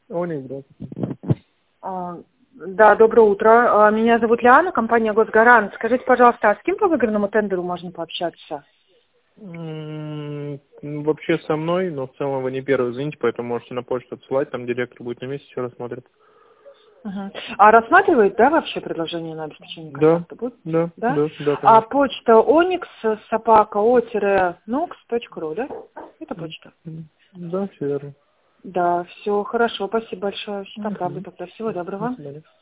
Оникс, здравствуйте. Да, доброе утро. Меня зовут Лиана, компания «Госгарант». Скажите, пожалуйста, а с кем по выигранному тендеру можно пообщаться? Вообще со мной, но в целом вы не первый, извините, поэтому можете на почту отсылать, там директор будет на месте, все рассмотрит. А рассматривает, да, вообще предложение на обеспечение контракта? Да, Будет? да, Да? да, А конечно. почта onyx@o-nox.ru, да? Это почта. Да, все верно. Да, все хорошо, спасибо большое. Тогда Мгм. тогда всего До доброго. свидания.